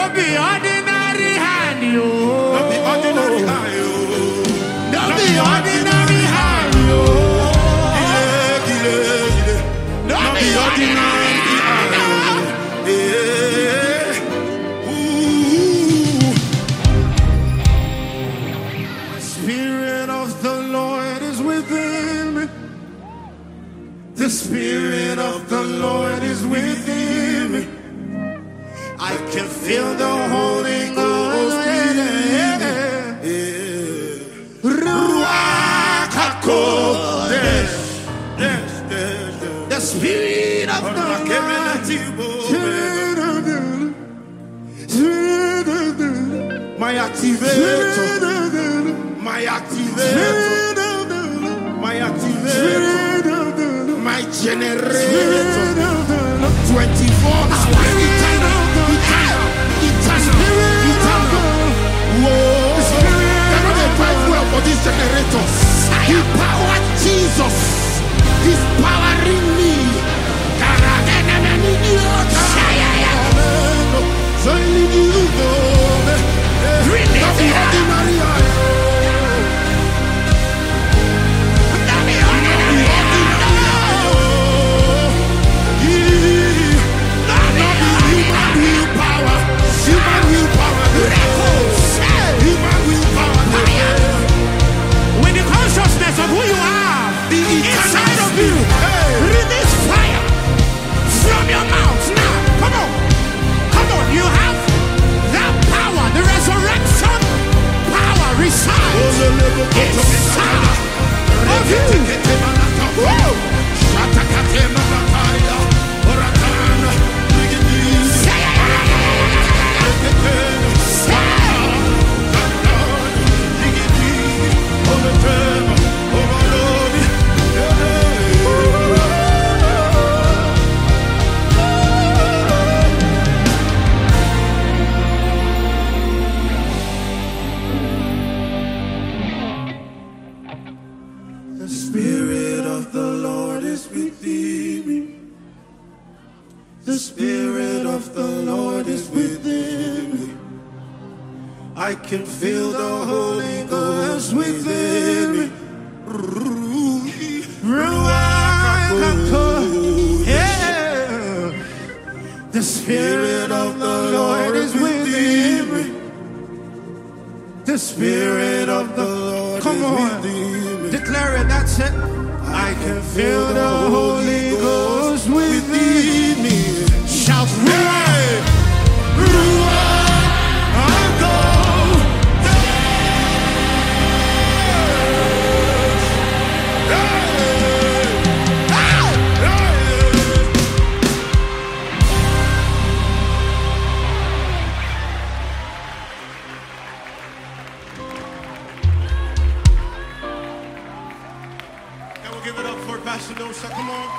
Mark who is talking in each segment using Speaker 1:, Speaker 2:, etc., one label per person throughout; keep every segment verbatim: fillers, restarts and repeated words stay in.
Speaker 1: be ordinary hand, yo.
Speaker 2: No be ordinary hand, yo.
Speaker 1: No be ordinary hand, yo.
Speaker 2: Gile, gile, gile.
Speaker 1: No be ordinary hand, yo.
Speaker 2: Eh, ooh.
Speaker 1: The Spirit of the Lord is within me. The Spirit of the Lord is within me. I can feel the Holy Ghost within me. Ruach HaKodesh. The Spirit of the Lord.
Speaker 2: My activator. My activator. My activator. My generator. twenty-four hours. Eternal. Eternal. Eternal. Eternal. Whoa. They're not a drive well for this generator. He powered Jesus. He's powering me. When the consciousness of who you are inside of you, release fire from your mouth now. Come on, come on. You have that power. The resurrection power resides inside of you. Woo! The Spirit of the Lord is within me. The Spirit of the Lord is within me. I can feel the Holy Ghost within me. Ruach HaKodesh. Yeah. The Spirit of the Lord is within me. The Spirit of the Lord Come is on. within me. Declare it, that's it. I can feel the Holy Ghost within me. Shout, Ruach, Ruach Can we give it up for Pastor Dosa? Come on.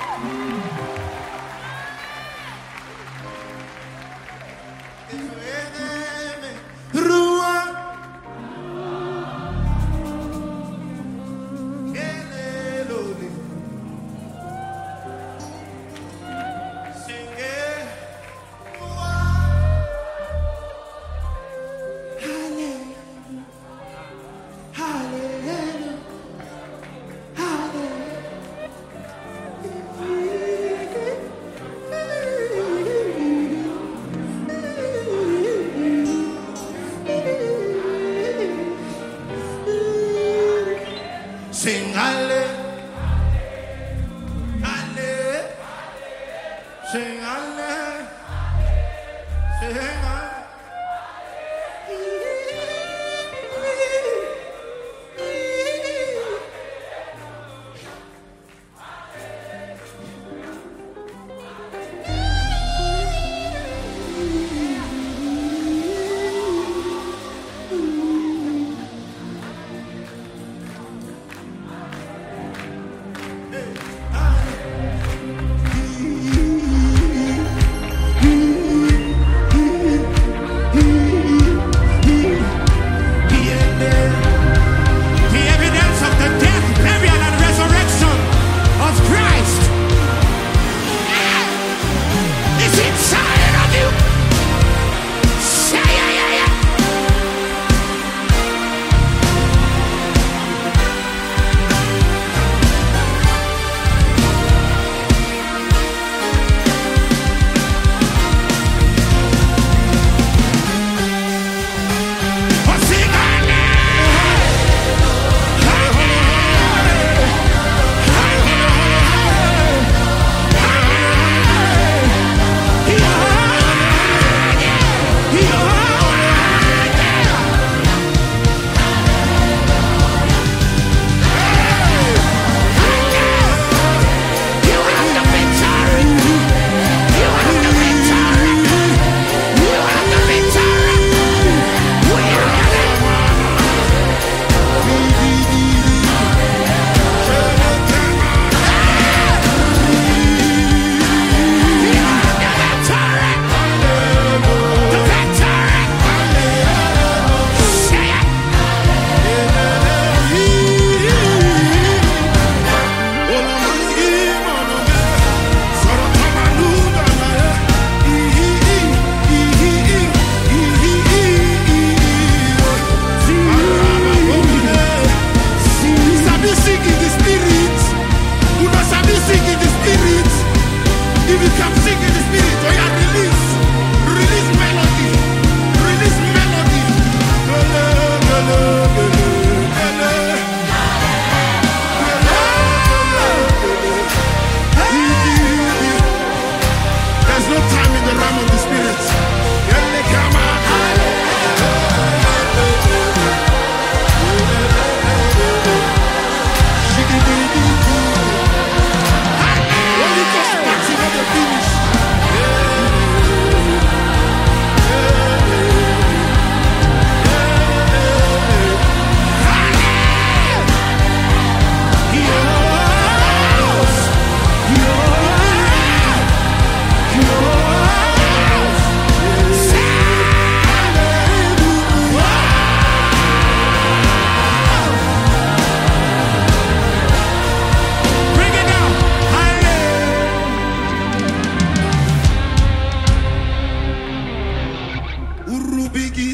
Speaker 2: Sing halle, halle, sing halle, sing halle.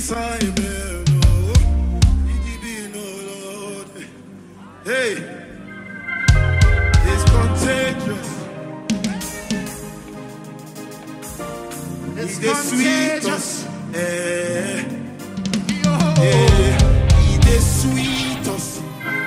Speaker 1: Simon, oh, Lord. Hey, it's contagious.
Speaker 2: It's contagious.
Speaker 1: Eh, eh, it is sweetest.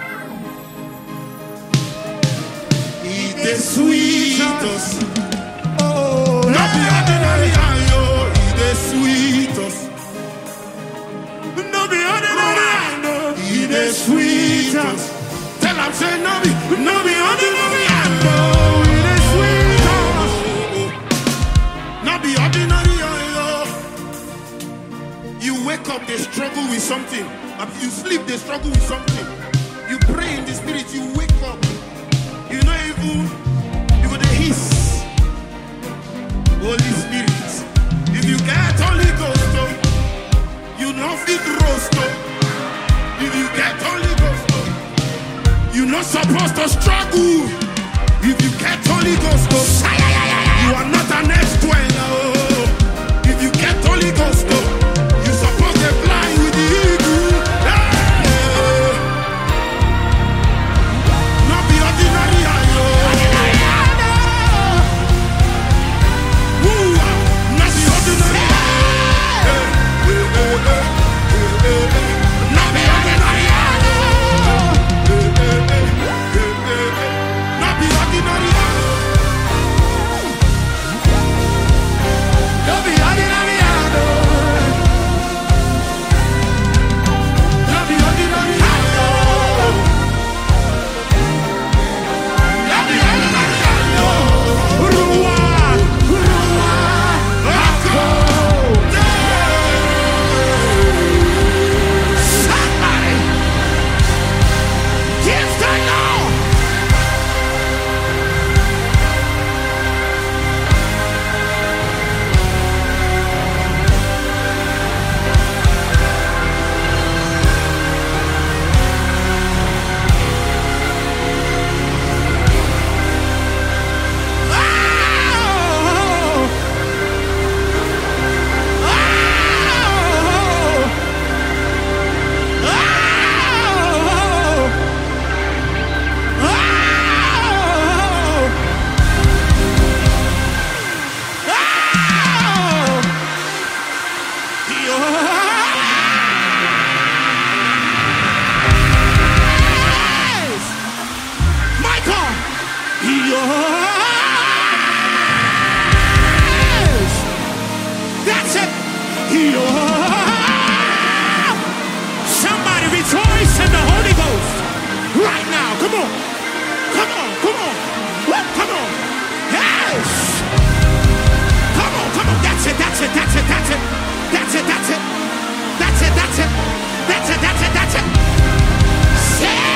Speaker 1: It is sweetest.
Speaker 2: Oh,
Speaker 1: not the ordinary, oh, it is sweetest.
Speaker 2: not the ordinary, no,
Speaker 1: It is sweetest. Tell them, say, no, be, no, be ordinary,
Speaker 2: no, it is sweetest.
Speaker 1: Not be ordinary, oh. You wake up, they struggle with something. You sleep, they struggle with something. You pray in the spirit, you wake up. You know, even you go to hiss. Holy Spirit. If you get Holy Ghost, oh, you know fit roast. Oh. If you get Holy Ghost, oh, you're not supposed to struggle. If you get Holy Ghost, oh, you are not an ex-twin. Oh. If you get Holy Ghost, oh, you're supposed to fly with the eagle. Hey. Not be ordinary, oh. Woo. Not be ordinary. Hey. Hey, hey, hey. Hey, hey, hey. Not be ordinary. Hey, hey, hey. Hey, hey, hey. Not be ordinary.
Speaker 2: Don't be ordinary, no. Don't be ordinary, no. Don't be ordinary, no. Rua, Rua, Rako. Somebody, give the Lord. Michael, yes, that's it. Somebody rejoice in the Holy Ghost right now. Come on, come on, come on, Woo, come on, yes, come on, come on. That's it, that's it, that's it, that's it, that's it, that's it, that's it, that's it, that's it, that's it, that's it. Say.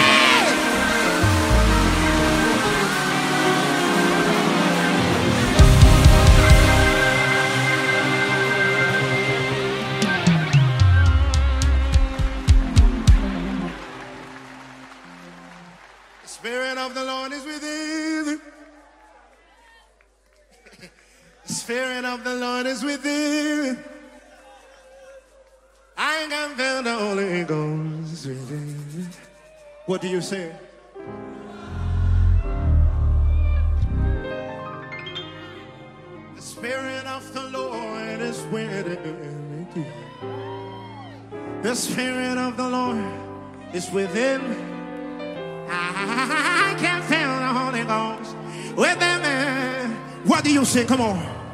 Speaker 1: The Spirit of the Lord is within me. The Spirit of the Lord is within me. I can feel the Holy Ghost within me. What do you say? The Spirit of the Lord is within me. The Spirit of the Lord is within me. I can feel the Holy Ghost within me. What do you say? Come on.